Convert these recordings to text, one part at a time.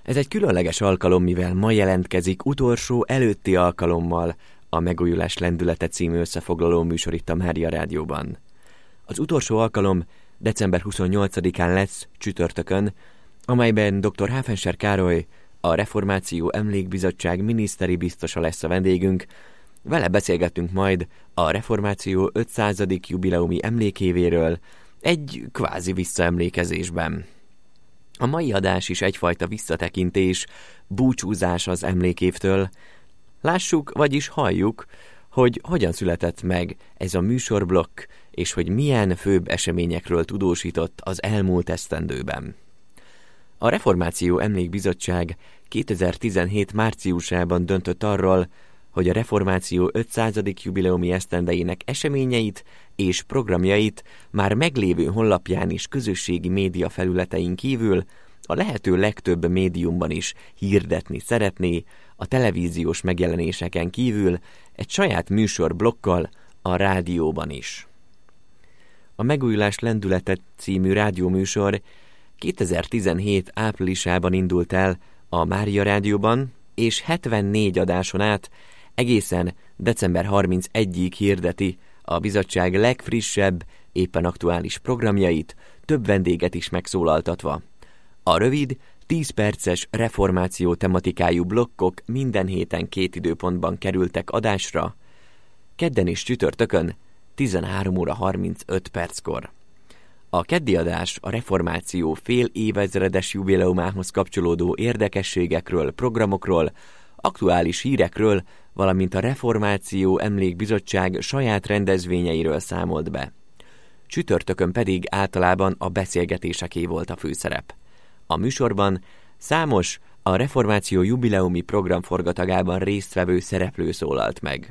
Ez egy különleges alkalom, mivel ma jelentkezik utolsó előtti alkalommal a Megújulás lendülete című összefoglaló műsor itt a Mária Rádióban. Az utolsó alkalom december 28-án lesz, csütörtökön, amelyben dr. Háfenser Károly, a Reformáció Emlékbizottság miniszteri biztosa lesz a vendégünk. Vele beszélgettünk majd a Reformáció 500. jubileumi emlékévéről egy kvázi visszaemlékezésben. A mai adás is egyfajta visszatekintés, búcsúzás az emlékévtől. Lássuk, vagyis halljuk, hogy hogyan született meg ez a műsorblokk, és hogy milyen főbb eseményekről tudósított az elmúlt esztendőben. A Reformáció Emlékbizottság 2017 márciusában döntött arról, hogy a Reformáció 500. jubileumi esztendejének eseményeit és programjait már meglévő honlapján és közösségi média felületein kívül a lehető legtöbb médiumban is hirdetni szeretné, a televíziós megjelenéseken kívül egy saját műsorblokkal a rádióban is. A Megújulás lendülete című rádióműsor 2017 áprilisában indult el a Mária Rádióban, és 74 adáson át egészen december 31-ig hirdeti a bizottság legfrissebb, éppen aktuális programjait, több vendéget is megszólaltatva. A rövid, 10 perces reformáció tematikájú blokkok minden héten 2 időpontban kerültek adásra, kedden és csütörtökön 13 óra 35 perckor. A keddi adás a reformáció fél évezredes jubileumához kapcsolódó érdekességekről, programokról, aktuális hírekről, valamint a Reformáció Emlékbizottság saját rendezvényeiről számolt be. Csütörtökön pedig általában a beszélgetéseké volt a főszerep. A műsorban számos a Reformáció jubileumi program forgatagában résztvevő szereplő szólalt meg.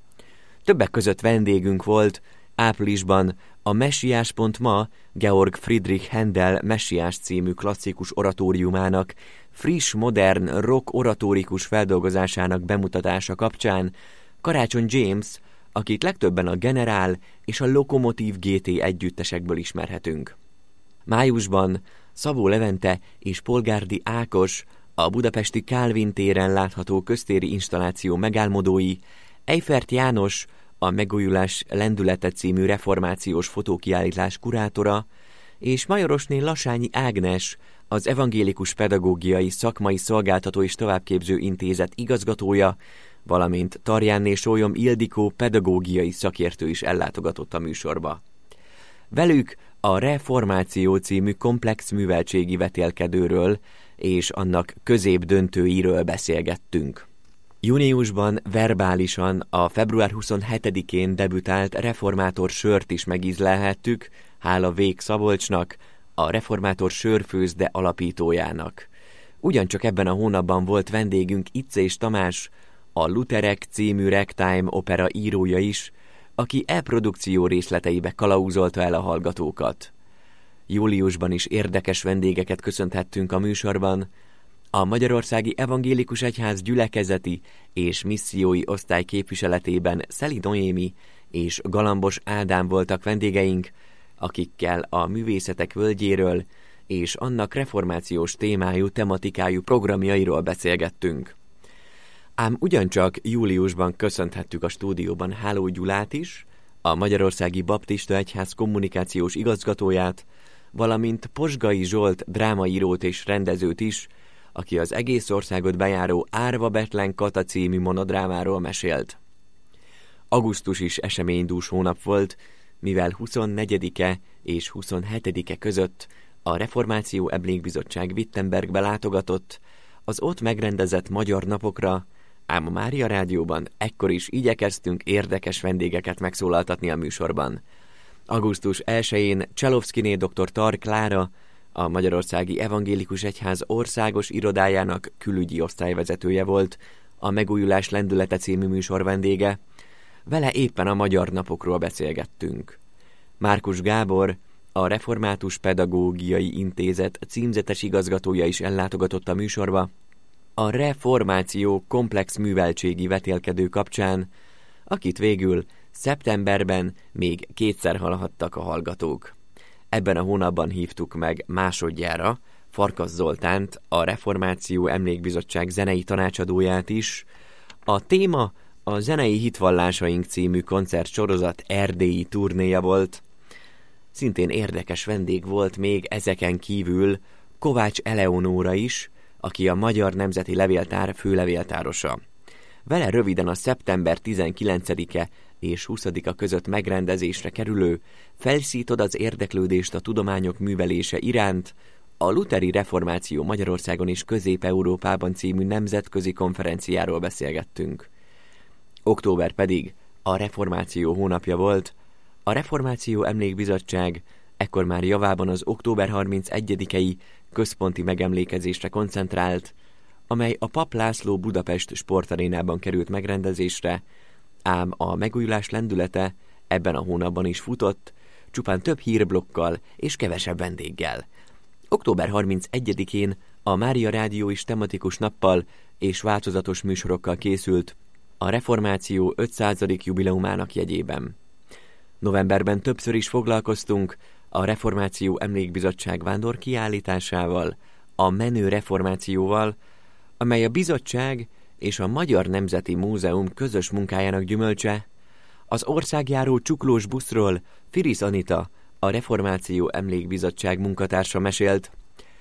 Többek között vendégünk volt áprilisban a Messiás.ma Georg Friedrich Händel Messiás című klasszikus oratóriumának friss, modern, rock oratórikus feldolgozásának bemutatása kapcsán Karácsony James, akit legtöbben a Generál és a Lokomotív GT együttesekből ismerhetünk. Májusban Szabó Levente és Polgárdi Ákos, a budapesti Kálvin téren látható köztéri installáció megálmodói, Eifert János, a Megújulás lendülete című reformációs fotókiállítás kurátora, és Majorosné Lasányi Ágnes, az Evangélikus Pedagógiai Szakmai Szolgáltató és Továbbképző Intézet igazgatója, valamint Tarjánné Sólyom Ildikó pedagógiai szakértő is ellátogatott a műsorba. Velük a Reformáció című komplex műveltségi vetélkedőről és annak középdöntőiről beszélgettünk. Júniusban verbálisan a február 27-én debütált reformátor sört is megízlelhettük, hála Vég Szabolcsnak, a reformátor sörfőzde alapítójának. Ugyancsak ebben a hónapban volt vendégünk Itzés Tamás, a Luterek című ragtime opera írója is, aki produkció részleteibe kalauzolta el a hallgatókat. Júliusban is érdekes vendégeket köszönthettünk a műsorban. A Magyarországi Evangélikus Egyház gyülekezeti és missziói osztály képviseletében Szeli Noémi és Galambos Ádám voltak vendégeink, akikkel a művészetek völgyéről és annak reformációs témájú, tematikájú programjairól beszélgettünk. Ám ugyancsak júliusban köszönthettük a stúdióban Háló Gyulát is, a Magyarországi Baptista Egyház kommunikációs igazgatóját, valamint Posgai Zsolt drámaírót és rendezőt is, aki az egész országot bejáró Árva Betlen Kata című monodrámáról mesélt. Augusztus is eseménydús hónap volt, mivel 24-e és 27-e között a Reformáció Emlékbizottság Wittenbergbe látogatott, az ott megrendezett magyar napokra, ám a Mária Rádióban ekkor is igyekeztünk érdekes vendégeket megszólaltatni a műsorban. Augusztus 1-én Cselovszkiné dr. Tar Klára, a Magyarországi Evangélikus Egyház országos irodájának külügyi osztályvezetője volt, a Megújulás lendülete című műsor vendége. Vele éppen a magyar napokról beszélgettünk. Márkus Gábor, a Református Pedagógiai Intézet címzetes igazgatója is ellátogatott a műsorba, a reformáció komplex műveltségi vetélkedő kapcsán, akit végül szeptemberben még 2-szer hallhattak a hallgatók. Ebben a hónapban hívtuk meg másodjára Farkas Zoltánt, a Reformáció Emlékbizottság zenei tanácsadóját is. A téma a Zenei Hitvallásaink című koncertsorozat erdélyi turnéja volt. Szintén érdekes vendég volt még ezeken kívül Kovács Eleonóra is, aki a Magyar Nemzeti Levéltár főlevéltárosa. Vele röviden a szeptember 19-e és 20-a között megrendezésre kerülő Felszítod az érdeklődést a tudományok művelése iránt a Lutheri Reformáció Magyarországon és Közép-Európában című nemzetközi konferenciáról beszélgettünk. Október pedig a Reformáció hónapja volt. A Reformáció Emlékbizottság ekkor már javában az október 31-i központi megemlékezésre koncentrált, amely a Pap László Budapest sportarénában került megrendezésre, ám a megújulás lendülete ebben a hónapban is futott, csupán több hírblokkal és kevesebb vendéggel. Október 31-én a Mária Rádió is tematikus nappal és változatos műsorokkal készült a Reformáció 500. jubileumának jegyében. Novemberben többször is foglalkoztunk a Reformáció Emlékbizottság vándorkiállításával, a Menő Reformációval, amely a bizottság és a Magyar Nemzeti Múzeum közös munkájának gyümölcse. Az országjáró csuklós buszról Firisz Anita, a Reformáció Emlékbizottság munkatársa mesélt.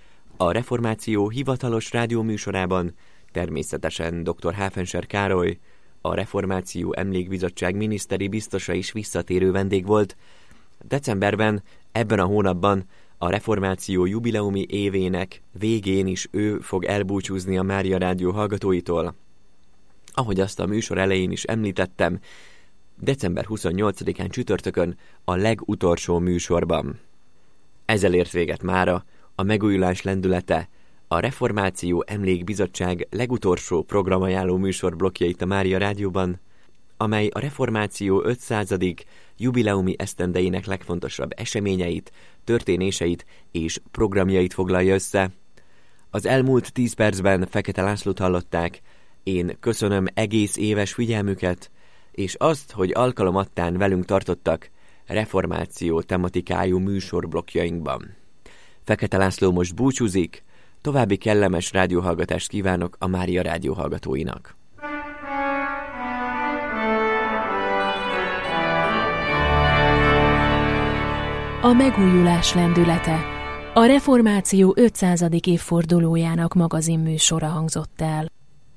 A Reformáció hivatalos rádióműsorában természetesen dr. Háfenser Károly, a Reformáció Emlékbizottság miniszteri biztosa is visszatérő vendég volt. Decemberben, ebben a hónapban a Reformáció jubileumi évének végén is ő fog elbúcsúzni a Mária Rádió hallgatóitól. Ahogy azt a műsor elején is említettem, december 28-án csütörtökön a legutolsó műsorban. Ezzel ért véget mára a megújulás lendülete, a Reformáció Emlékbizottság legutolsó programajánló műsorblokkjait a Mária Rádióban, amely a Reformáció 500. jubileumi esztendeinek legfontosabb eseményeit, történéseit és programjait foglalja össze. Az elmúlt 10 percben Fekete Lászlót hallották. Én köszönöm egész éves figyelmüket, és azt, hogy alkalomattán velünk tartottak reformáció tematikájú műsorblokkjainkban. Fekete László most búcsúzik, további kellemes rádióhallgatást kívánok a Mária Rádió hallgatóinak. A megújulás lendülete. A Reformáció 500. évfordulójának magazinműsora hangzott el.